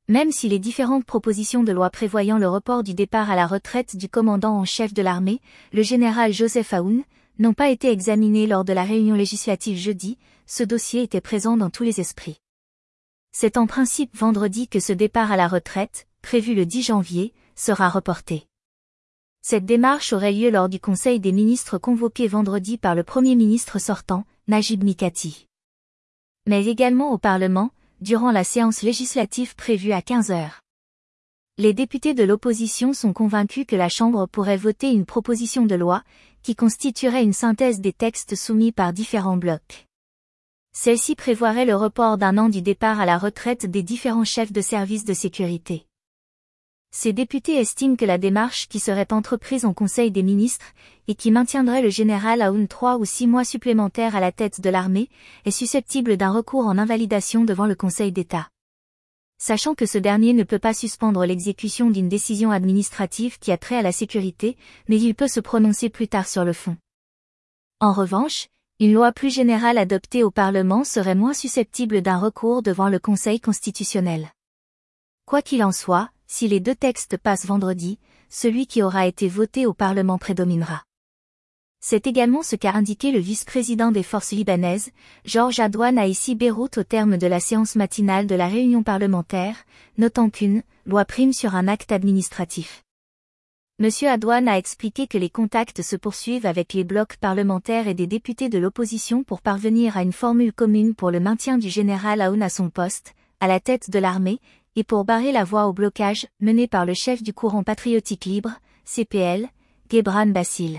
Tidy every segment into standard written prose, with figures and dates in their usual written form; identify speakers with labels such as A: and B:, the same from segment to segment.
A: Même si les différentes propositions de loi prévoyant le report du départ à la retraite du commandant en chef de l'armée, le général Joseph Aoun, n'ont pas été examinées lors de la réunion législative jeudi, ce dossier était présent dans tous les esprits. C'est en principe vendredi que ce départ à la retraite, prévu le 10 janvier, sera reporté. Cette démarche aurait lieu lors du Conseil des ministres convoqué vendredi par le Premier ministre sortant, Najib Mikati. Mais également au Parlement, durant la séance législative prévue à 15 heures. Les députés de l'opposition sont convaincus que la Chambre pourrait voter une proposition de loi, qui constituerait une synthèse des textes soumis par différents blocs. Celle-ci prévoirait le report d'1 an du départ à la retraite des différents chefs de services de sécurité. Ces députés estiment que la démarche qui serait entreprise en Conseil des ministres, et qui maintiendrait le général Aoun 3 ou 6 mois supplémentaires à la tête de l'armée, est susceptible d'un recours en invalidation devant le Conseil d'État. Sachant que ce dernier ne peut pas suspendre l'exécution d'une décision administrative qui a trait à la sécurité, mais il peut se prononcer plus tard sur le fond. En revanche, une loi plus générale adoptée au Parlement serait moins susceptible d'un recours devant le Conseil constitutionnel. Quoi qu'il en soit, si les deux textes passent vendredi, celui qui aura été voté au Parlement prédominera. C'est également ce qu'a indiqué le vice-président des forces libanaises, Georges Adouane à Issy Beyrouth au terme de la séance matinale de la réunion parlementaire, notant qu'une loi prime sur un acte administratif. M. Adouane a expliqué que les contacts se poursuivent avec les blocs parlementaires et des députés de l'opposition pour parvenir à une formule commune pour le maintien du général Aoun à son poste, à la tête de l'armée, et pour barrer la voie au blocage mené par le chef du courant patriotique libre, CPL, Gebran Bassil.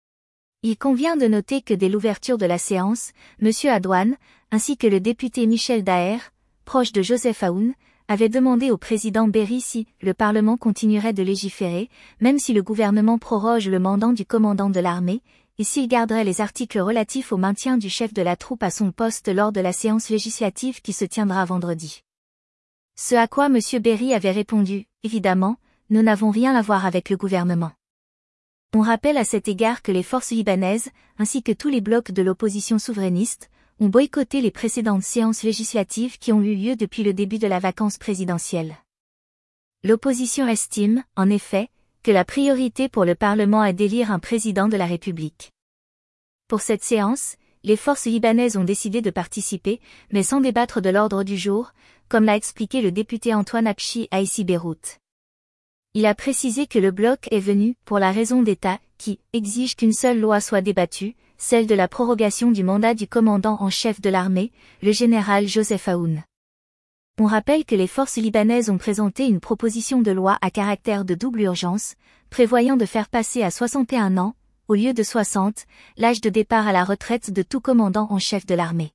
A: Il convient de noter que dès l'ouverture de la séance, M. Adouane, ainsi que le député Michel Daher, proche de Joseph Aoun, avait demandé au président Berry si le Parlement continuerait de légiférer, même si le gouvernement proroge le mandat du commandant de l'armée, et s'il garderait les articles relatifs au maintien du chef de la troupe à son poste lors de la séance législative qui se tiendra vendredi. Ce à quoi M. Berry avait répondu, évidemment, nous n'avons rien à voir avec le gouvernement. On rappelle à cet égard que les forces libanaises, ainsi que tous les blocs de l'opposition souverainiste, ont boycotté les précédentes séances législatives qui ont eu lieu depuis le début de la vacance présidentielle. L'opposition estime, en effet, que la priorité pour le Parlement est d'élire un président de la République. Pour cette séance, les forces libanaises ont décidé de participer, mais sans débattre de l'ordre du jour, comme l'a expliqué le député Antoine Akchi à Issy Beyrouth. Il a précisé que le bloc est venu pour la raison d'État qui exige qu'une seule loi soit débattue, celle de la prorogation du mandat du commandant en chef de l'armée, le général Joseph Aoun. On rappelle que les forces libanaises ont présenté une proposition de loi à caractère de double urgence, prévoyant de faire passer à 61 ans, au lieu de 60, l'âge de départ à la retraite de tout commandant en chef de l'armée.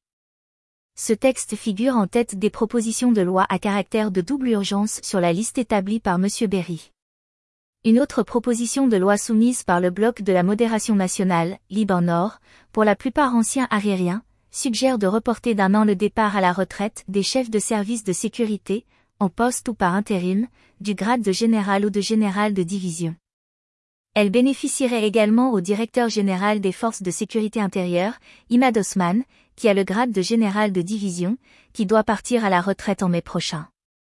A: Ce texte figure en tête des propositions de loi à caractère de double urgence sur la liste établie par M. Berry. Une autre proposition de loi soumise par le bloc de la modération nationale, Liban Nord, pour la plupart anciens aériens, suggère de reporter d'1 an le départ à la retraite des chefs de service de sécurité, en poste ou par intérim, du grade de général ou de général de division. Elle bénéficierait également au directeur général des forces de sécurité intérieure, Imad Osman, qui a le grade de général de division, qui doit partir à la retraite en mai prochain.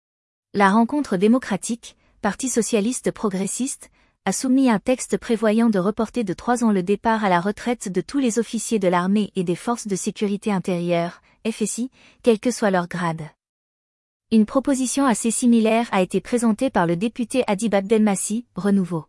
A: La Rencontre démocratique, Parti socialiste progressiste, a soumis un texte prévoyant de reporter de 3 ans le départ à la retraite de tous les officiers de l'armée et des forces de sécurité intérieure, FSI, quel que soit leur grade. Une proposition assez similaire a été présentée par le député Adib Abdelmassi, Renouveau.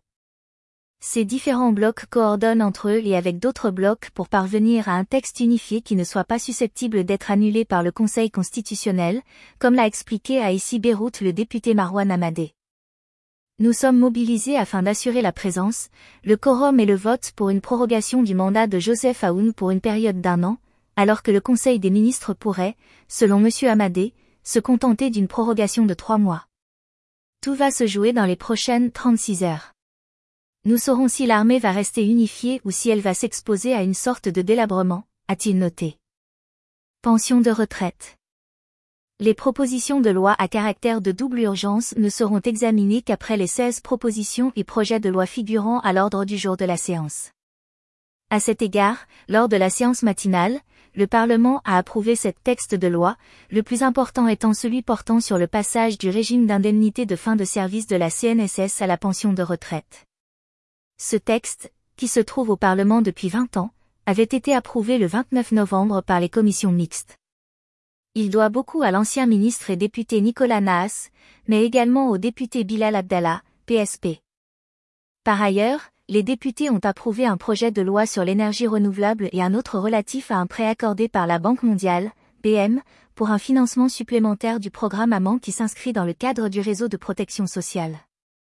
A: Ces différents blocs coordonnent entre eux et avec d'autres blocs pour parvenir à un texte unifié qui ne soit pas susceptible d'être annulé par le Conseil constitutionnel, comme l'a expliqué à Issy Beyrouth le député Marwan Amadé. Nous sommes mobilisés afin d'assurer la présence, le quorum et le vote pour une prorogation du mandat de Joseph Aoun pour une période d'1 an, alors que le Conseil des ministres pourrait, selon M. Amadé, se contenter d'une prorogation de 3 mois. Tout va se jouer dans les prochaines 36 heures. Nous saurons si l'armée va rester unifiée ou si elle va s'exposer à une sorte de délabrement, a-t-il noté. Pension de retraite. Les propositions de loi à caractère de double urgence ne seront examinées qu'après les 16 propositions et projets de loi figurant à l'ordre du jour de la séance. À cet égard, lors de la séance matinale, le Parlement a approuvé cette texte de loi, le plus important étant celui portant sur le passage du régime d'indemnité de fin de service de la CNSS à la pension de retraite. Ce texte, qui se trouve au Parlement depuis 20 ans, avait été approuvé le 29 novembre par les commissions mixtes. Il doit beaucoup à l'ancien ministre et député Nicolas Naas, mais également au député Bilal Abdallah, PSP. Par ailleurs, les députés ont approuvé un projet de loi sur l'énergie renouvelable et un autre relatif à un prêt accordé par la Banque mondiale, BM, pour un financement supplémentaire du programme AMAN qui s'inscrit dans le cadre du réseau de protection sociale.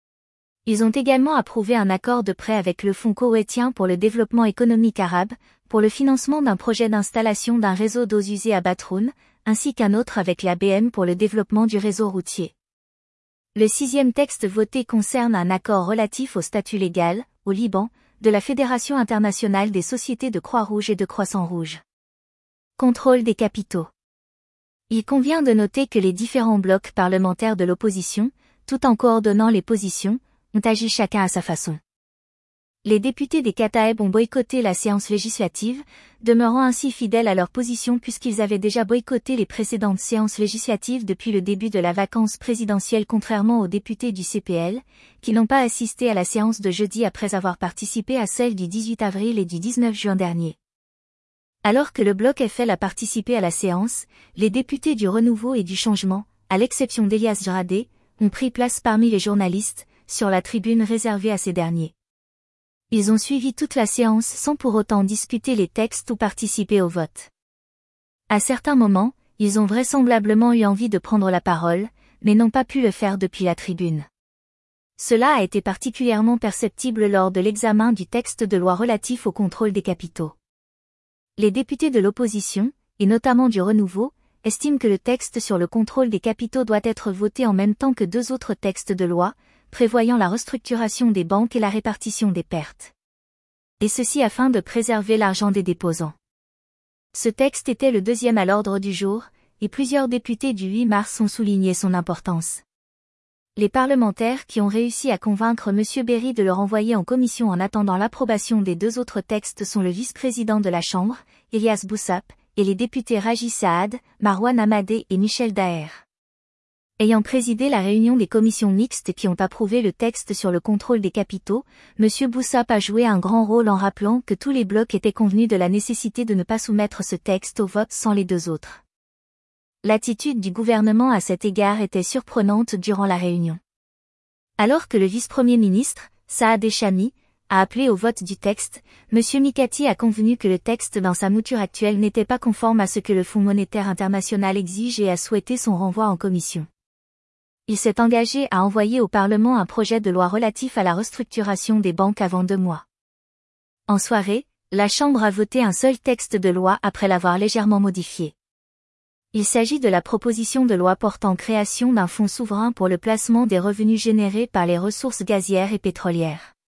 A: Ils ont également approuvé un accord de prêt avec le Fonds koweïtien pour le développement économique arabe, pour le financement d'un projet d'installation d'un réseau d'eaux usées à Batroun, ainsi qu'un autre avec la BM pour le développement du réseau routier. Le 6e texte voté concerne un accord relatif au statut légal, au Liban, de la Fédération internationale des sociétés de Croix-Rouge et de Croissant-Rouge. Contrôle des capitaux. Il convient de noter que les différents blocs parlementaires de l'opposition, tout en coordonnant les positions, ont agi chacun à sa façon. Les députés des Kataeb ont boycotté la séance législative, demeurant ainsi fidèles à leur position puisqu'ils avaient déjà boycotté les précédentes séances législatives depuis le début de la vacance présidentielle contrairement aux députés du CPL, qui n'ont pas assisté à la séance de jeudi après avoir participé à celle du 18 avril et du 19 juin dernier. Alors que le bloc FL a participé à la séance, les députés du Renouveau et du Changement, à l'exception d'Elias Jradé, ont pris place parmi les journalistes, sur la tribune réservée à ces derniers. Ils ont suivi toute la séance sans pour autant discuter les textes ou participer au vote. À certains moments, ils ont vraisemblablement eu envie de prendre la parole, mais n'ont pas pu le faire depuis la tribune. Cela a été particulièrement perceptible lors de l'examen du texte de loi relatif au contrôle des capitaux. Les députés de l'opposition, et notamment du Renouveau, estiment que le texte sur le contrôle des capitaux doit être voté en même temps que 2 autres textes de loi, prévoyant la restructuration des banques et la répartition des pertes. Et ceci afin de préserver l'argent des déposants. Ce texte était le 2e à l'ordre du jour, et plusieurs députés du 8 mars ont souligné son importance. Les parlementaires qui ont réussi à convaincre M. Berry de le renvoyer en commission en attendant l'approbation des 2 autres textes sont le vice-président de la Chambre, Elias Boussap, et les députés Raji Saad, Marwan Amadé et Michel Daher. Ayant présidé la réunion des commissions mixtes qui ont approuvé le texte sur le contrôle des capitaux, M. Boussap a joué un grand rôle en rappelant que tous les blocs étaient convenus de la nécessité de ne pas soumettre ce texte au vote sans les 2 autres. L'attitude du gouvernement à cet égard était surprenante durant la réunion. Alors que le vice-premier ministre, Saad Echami, a appelé au vote du texte, M. Mikati a convenu que le texte dans sa mouture actuelle n'était pas conforme à ce que le Fonds monétaire international exige et a souhaité son renvoi en commission. Il s'est engagé à envoyer au Parlement un projet de loi relatif à la restructuration des banques avant 2 mois. En soirée, la Chambre a voté un seul texte de loi après l'avoir légèrement modifié. Il s'agit de la proposition de loi portant création d'un fonds souverain pour le placement des revenus générés par les ressources gazières et pétrolières.